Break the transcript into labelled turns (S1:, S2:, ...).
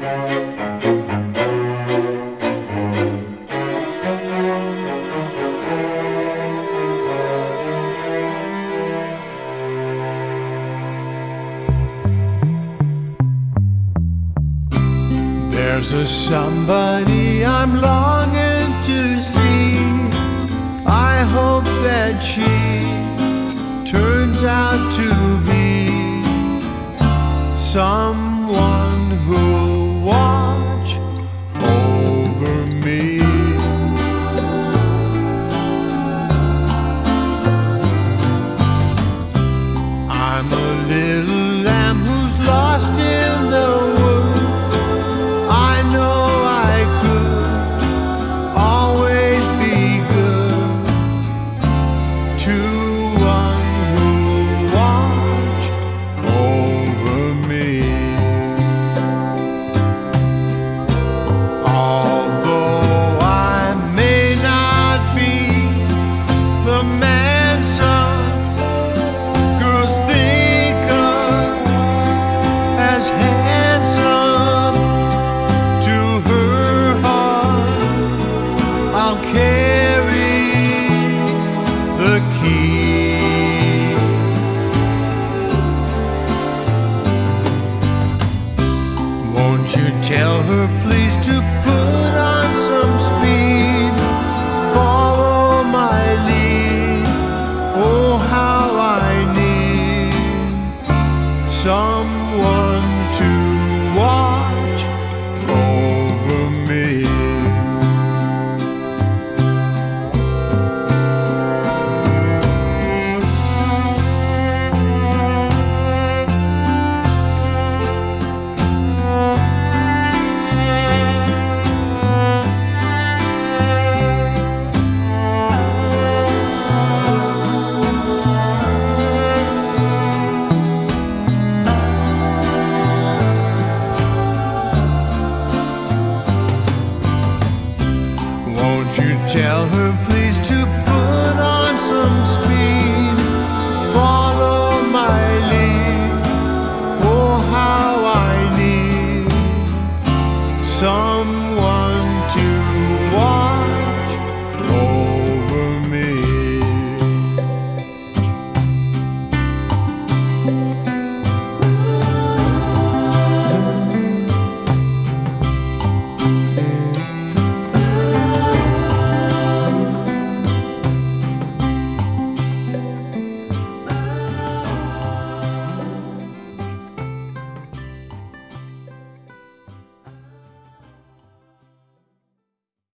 S1: There's a somebody I'm longing to see. I hope that she turns out to be someone who'll watch over me. I'm a little lamb who's lost in the woods. I know I could always be good to one who'll watch over me. Although I may not be the man some girls think of as handsome, to her heart I'll carry the key. Won't you tell her, please?